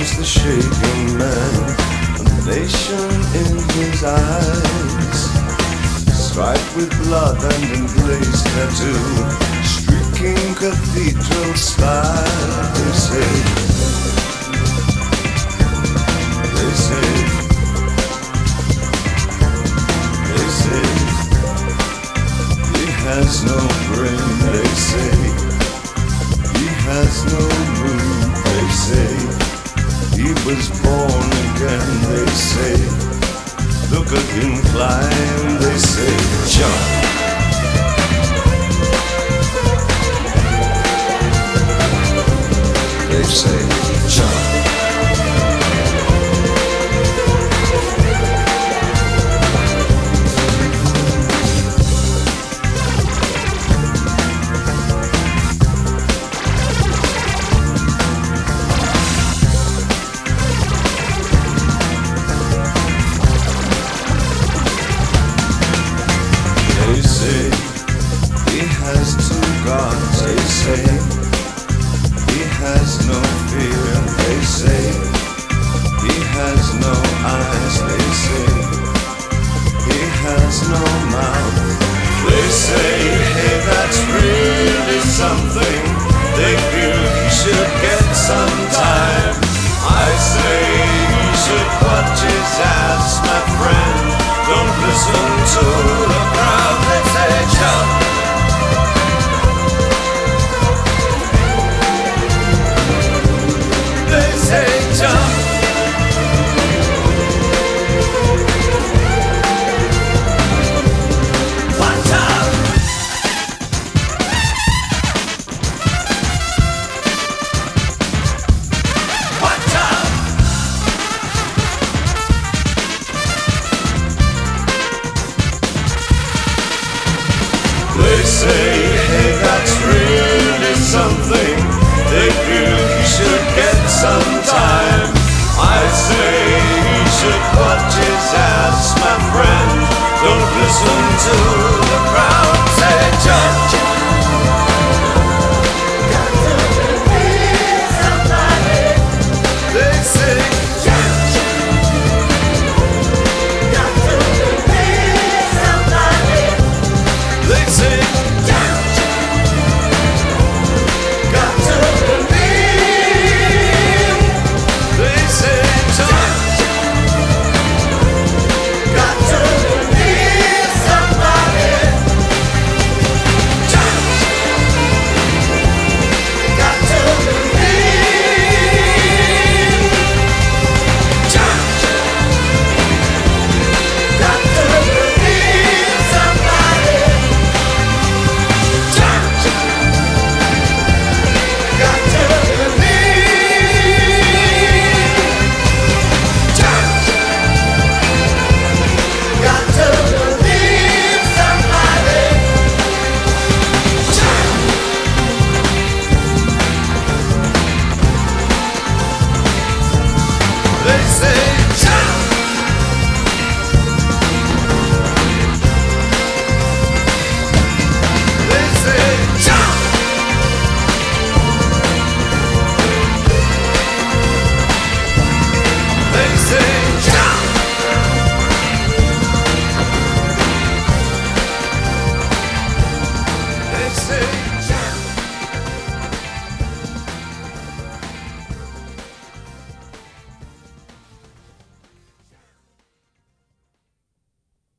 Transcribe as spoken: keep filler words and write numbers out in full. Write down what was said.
was the shaking man, a nation in his eyes, striped with blood and emblazed tattoo, streaking cathedral spire. They say, they say, they say, he has no brain. They say, he has no mood. They say, he was born again. They say, look at him climb. They say, jump. They say, jump. They say he has two gods. They say he has no fear. They say he has no eyes. They say he has no mouth. They say, hey, that's really something. They feel he should get some time. I say he should watch his ass, my friend. Don't listen to